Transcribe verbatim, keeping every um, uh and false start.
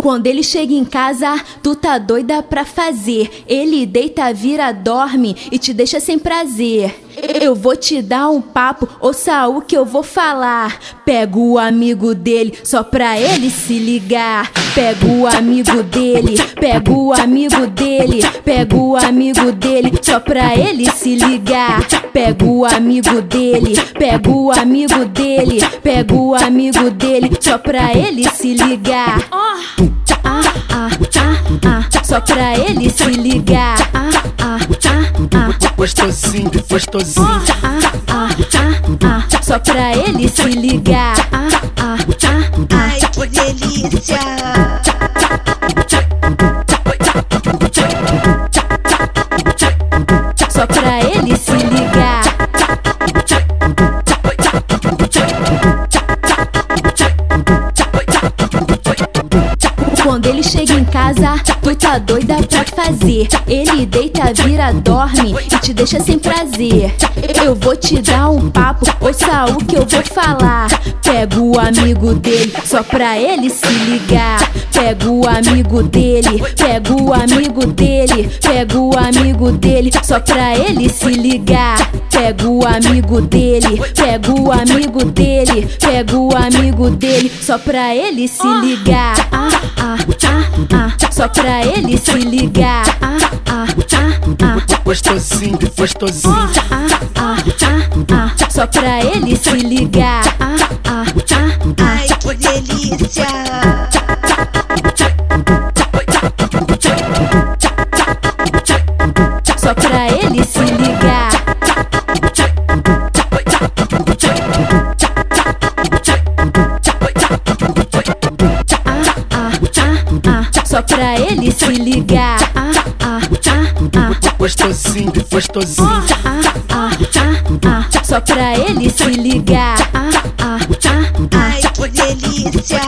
Quando ele chega em casa, tu tá doida pra fazer. Ele deita, vira, dorme e te deixa sem prazer. Eu vou te dar um papo, ouça o que eu vou falar. Pega o amigo dele, só pra ele se ligar. Pega o amigo dele, pega o amigo dele, pega o amigo dele, só pra ele se ligar. Pega o amigo dele, pega o amigo dele, pega o amigo dele, só pra ele se ligar. Ah, ah, ah, ah, só pra ele se ligar. Ah, ah, ah, ah, gostosinho, gostosinho. Ah, ah, ah, ah, só pra ele se ligar. Ah, ah, ah, ai que delícia. Só pra ele se ligar. Quando ele chega em casa, tu tá doida pra fazer. Ele deita, vira, dorme e te deixa sem prazer. Eu vou te dar um papo, ouça o que eu vou falar. Pega o amigo dele, só pra ele se ligar. Pega o amigo dele, pega o amigo dele, pega o amigo dele, só pra ele se ligar. Pega o amigo dele, pega o amigo dele, pega o amigo dele, só pra ele se ligar. Ah, ah, ah, ah, só pra ele se ligar. Ah, ah, ah, ah, gostosinho, gostosinho. Ah, ah, ah, ah, só pra ele se ligar. Ah, ah, ah, ai que delícia. só pra ele se ligar. Ah, ah, ah, ah, só pra ele se ligar. Ah, ah, ah, ah, gostosinho, gostosinho. Ah, ah, ah, ah, só pra ele se ligar. Ah, ah, ah, ah, ai que delícia.